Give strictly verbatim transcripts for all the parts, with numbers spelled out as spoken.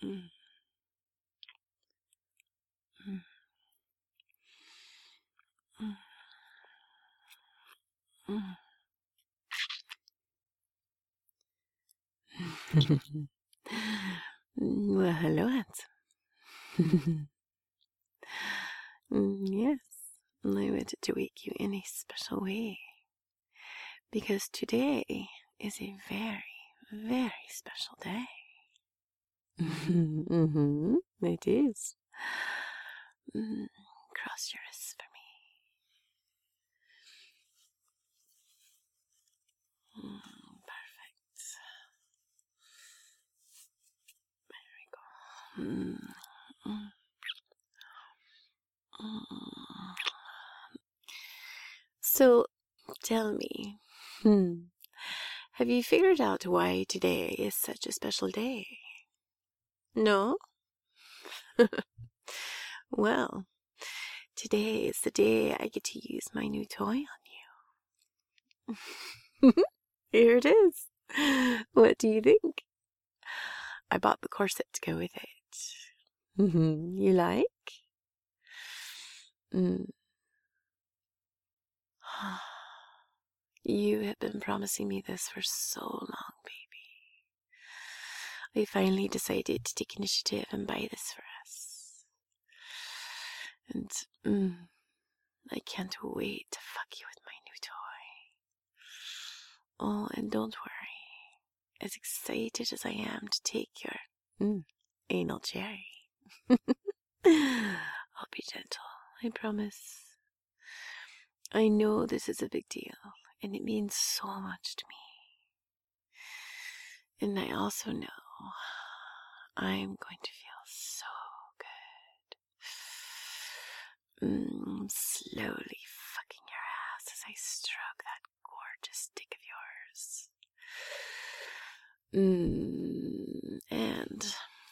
Mm. Mm. Mm. Mm. Well, hello, handsome. Mm, yes, I wanted to wake you in a special way because today is a very, very special day. Mm-hmm, it is. Mm, cross your wrists for me. Mm, perfect. There we go. Mm, mm, mm. So, tell me, hmm, have you figured out why today is such a special day? No? Well, today is the day I get to use my new toy on you. Here it is. What do you think? I bought the corset to go with it. Mm-hmm. You like? Mm. You have been promising me this for so long, baby. I finally decided to take initiative and buy this for us. And mm, I can't wait to fuck you with my new toy. Oh, and don't worry. As excited as I am to take your mm, anal cherry, I'll be gentle, I promise. I know this is a big deal, and it means so much to me. And I also know I'm going to feel so good. Mm, slowly fucking your ass as I stroke that gorgeous dick of yours. Mm, and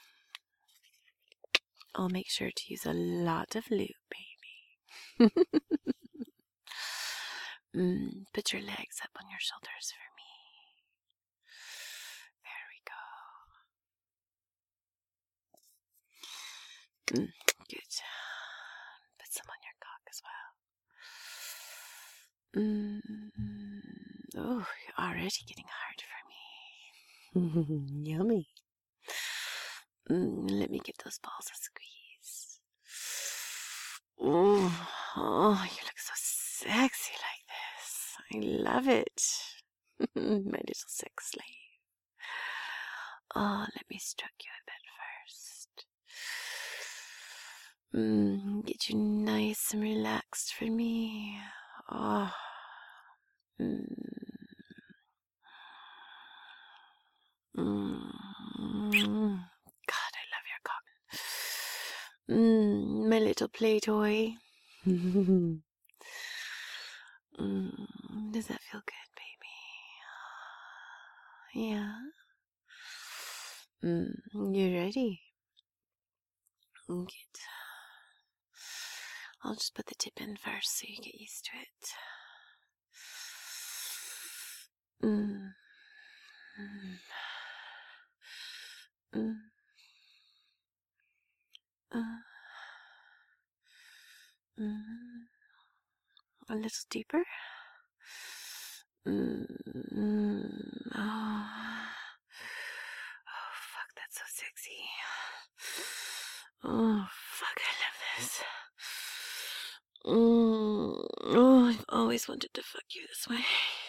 I'll make sure to use a lot of lube, baby. mm, put your legs up on your shoulders for me. There we go. Mm, good. Put some on your cock as well. Mm, oh, you're already getting hard for me. Yummy. Mm, let me give those balls a squeeze. Oh, oh, you look so sexy like this. I love it. My little sex slave. Oh, let me stroke you a bit first. Mm, get you nice and relaxed for me. Oh. Mm. Mm. God, I love your cock. Mm, my little play toy. mm, does that feel good, baby? Yeah. Mm, you ready? Good. I'll just put the tip in first so you get used to it. Mm. Mm. Mm. Uh. Mm. A little deeper. Mm. Oh. Oh, fuck, that's so sexy. Oh, fuck, I love this. Mm. Oh, I've always wanted to fuck you this way.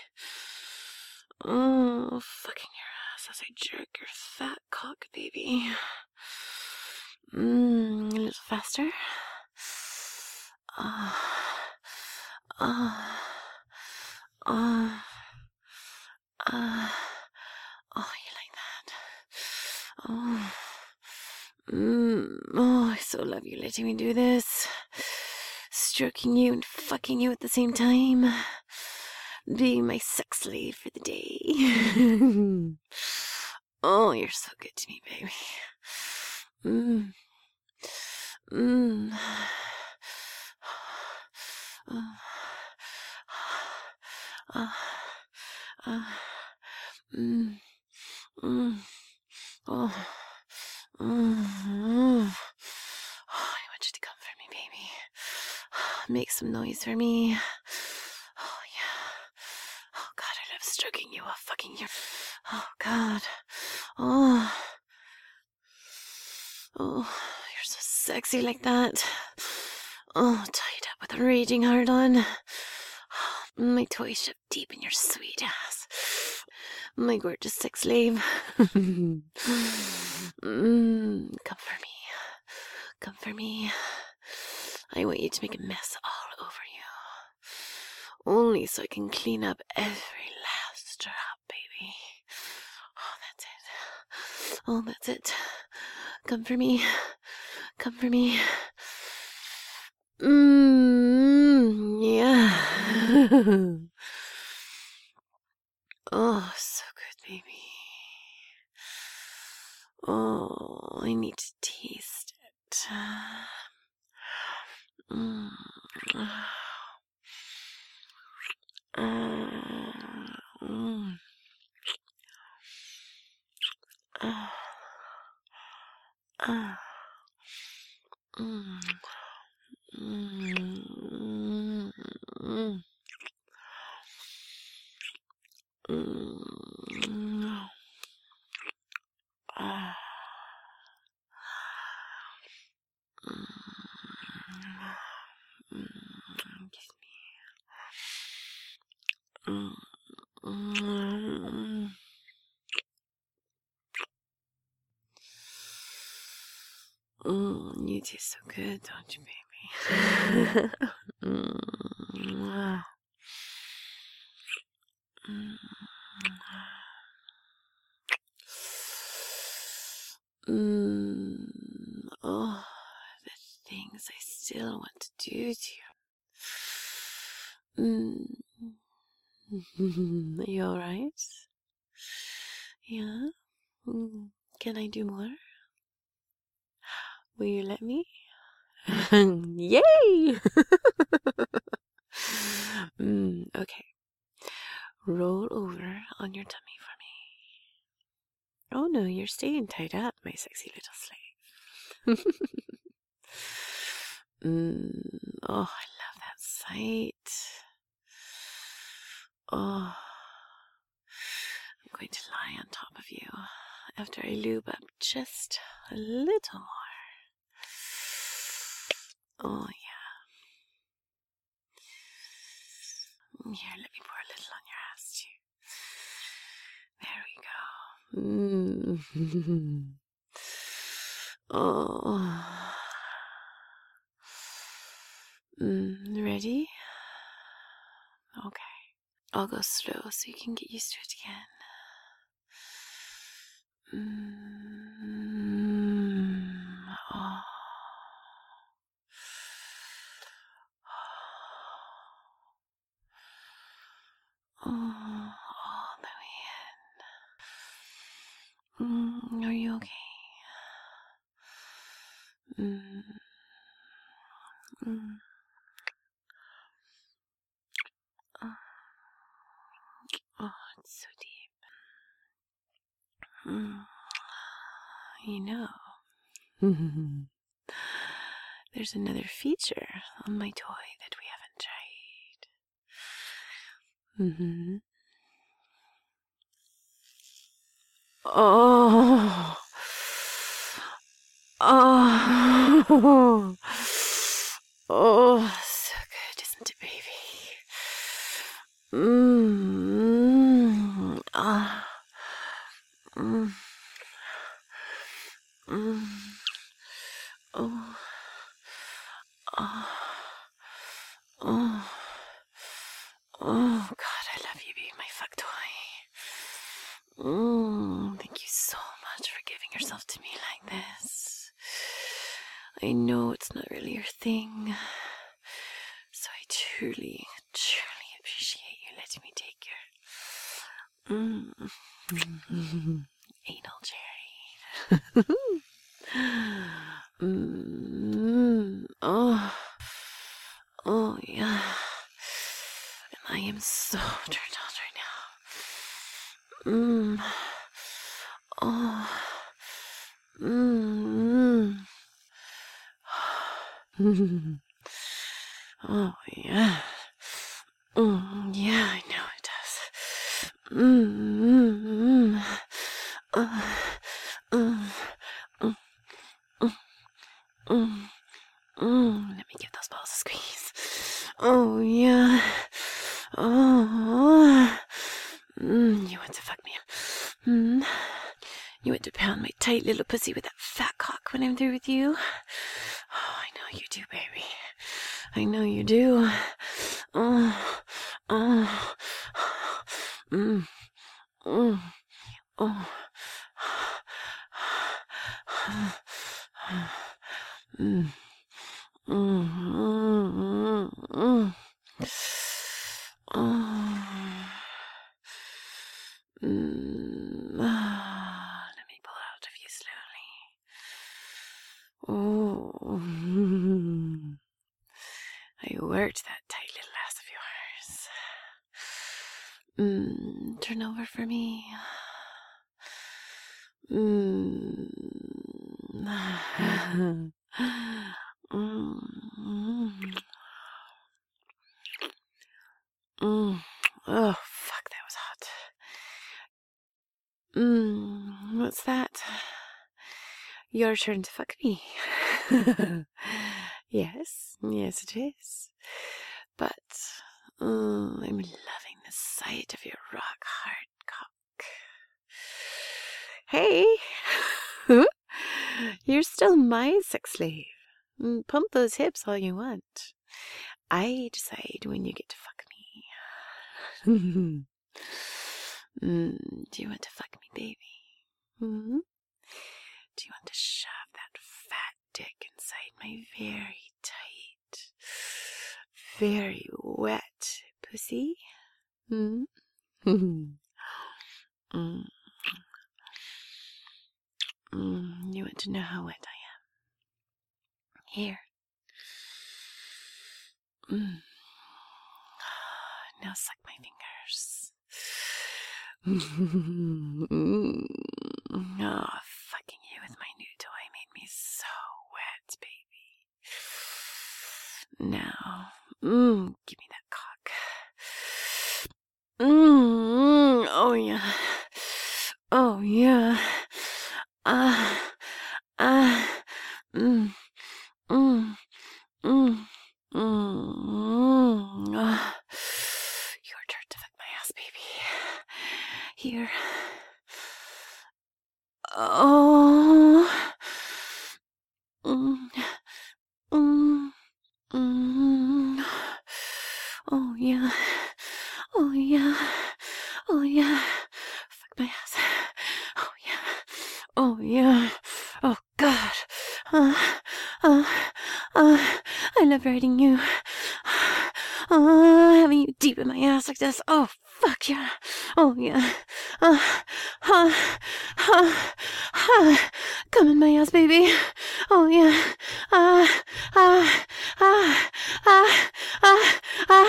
Oh, fucking your ass as I jerk your fat cock, baby. Mmm, a little faster. Ah, ah, ah, ah. Oh, you like that? Oh, mmm. Oh, I so love you letting me do this. Stroking you and fucking you at the same time. Being my sex slave for the day. Oh, you're so good to me, baby. Mmm. Mmm. Uh, uh, uh, mm, mm, oh, mm, some noise for me? Oh, yeah. Oh, God, I love stroking you off fucking your... Oh, God. Oh. Oh, you're so sexy like that. Oh, tied up with a raging hard on. My toy shoved deep in your sweet ass. My gorgeous sex slave. mm, come for me. Come for me. I want you to make a mess all over you. Only so I can clean up every last drop, baby. Oh, that's it. Oh, that's it. Come for me. Come for me. Mmm, yeah. Oh, so good, baby. Oh, I need to taste it. Mm. Mm. Uh. Uh. Mm. Mm. Mm. Mm. Ah. Mm. Kiss me. Mm. Mm. Mm. You taste so good, don't you, baby? mm. Mm. Mm. Oh, the things I still want to do to you. Mm. Are you alright? Yeah? Mm. Can I do more? Will you let me? Yay! mm, okay. Roll over on your tummy for me. Oh no, you're staying tied up, my sexy little slave. mm, oh, I love that sight. Oh, I'm going to lie on top of you after I lube up just a little more. Oh, yeah. Here, let me pour a little on your ass, too. There we go. Mm. Oh. Mm, ready? Okay. I'll go slow so you can get used to it again. Mm. Oh. Oh, all the way in. Mm, are you okay? Mm. Mm. Oh. Oh, it's so deep. Mm. You know, there's another feature on my toy that we haven't tried. Mm-hmm. Oh. Oh. Oh, so good, isn't it, baby? Mmm. Ah. Mm. Mm. Oh. Oh. Oh. Oh, God, I love you being my fuck toy. Mm, thank you so much for giving yourself to me like this. I know it's not really your thing, so I truly, truly appreciate you letting me take your mm, anal cherry. mm, oh, oh yeah. And I am so turned on right now. Mm. Oh. Mm. Oh, yeah. Mm, yeah, I know it does. Mm, mm, mm. Uh, mm, mm, mm, mm, mm. Let me give those balls a squeeze. Oh, yeah. Oh, mm, you want to fuck me. Mm. You want to pound my tight little pussy with that fat cock when I'm through with you? Oh, I know you do, baby. I know you do. Oh, oh, mm, mm, oh, mm, mm, mm, mm, oh. Mm, ah, let me pull out of you slowly. Oh, I worked that tight little ass of yours. Mm, turn over for me. Mm. mm. Mm. Oh, fuck, that was hot. Mm, what's that? Your turn to fuck me. Yes, yes it is. But mm, I'm loving the sight of your rock hard cock. Hey, you're still my sex slave. Mm, Pump those hips all you want. I decide when you get to fuck me. mm, do you want to fuck me, baby? Hmm? Do you want to shove that fat dick inside my very tight, very wet pussy? Hmm? mm. Mm, you want to know how wet I am? Here. Mm. Now suck my fingers. mm. Oh, fucking you with my new toy made me so wet, baby. Now, mm, give me that cock. Mm, oh yeah. Oh yeah. Ah, uh, ah, uh, mm, mm, mm, mm, uh. Your turn to fuck my ass, baby. Here. Oh. Mm, mm, mm. Oh yeah. Oh yeah. Oh yeah. Fuck my ass. Oh yeah. Oh yeah. Oh God. Uh, uh, uh, I love riding you. Uh, having you deep in my ass like this. Oh fuck yeah. Oh yeah. Uh, uh, uh, uh, come in my ass, baby. Oh yeah. Uh, uh, uh, uh, uh, uh,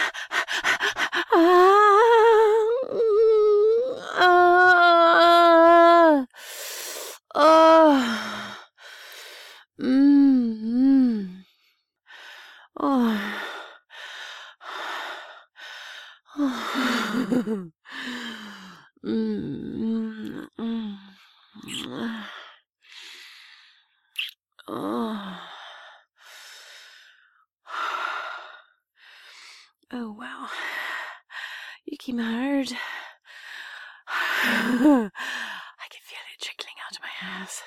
uh, uh, uh, mm, oh, oh, mm, mm, oh. Oh, wow. You came hard. I can feel it trickling out of my ass.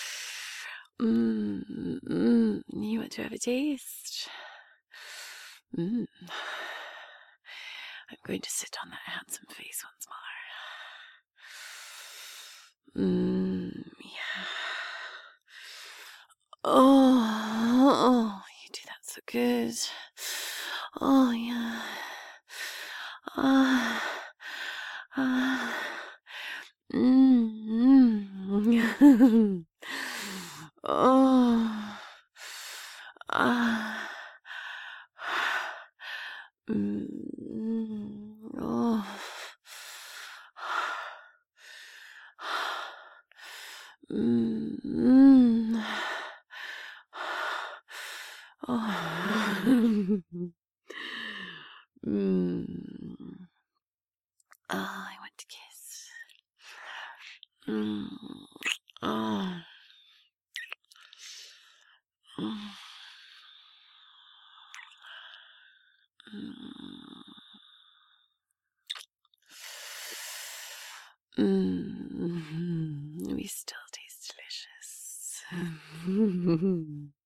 Mmm, mm, you want to have a taste? Mmm. I'm going to sit on that handsome face once more. Mmm, yeah. Oh, oh, you do that so good. Oh, yeah. Ah, ah, mm, mm. Oh, ah, mm, oh, mm, oh. Oh, I want to kiss. Mm. Oh. Mm. Mm. Mm. We still taste delicious.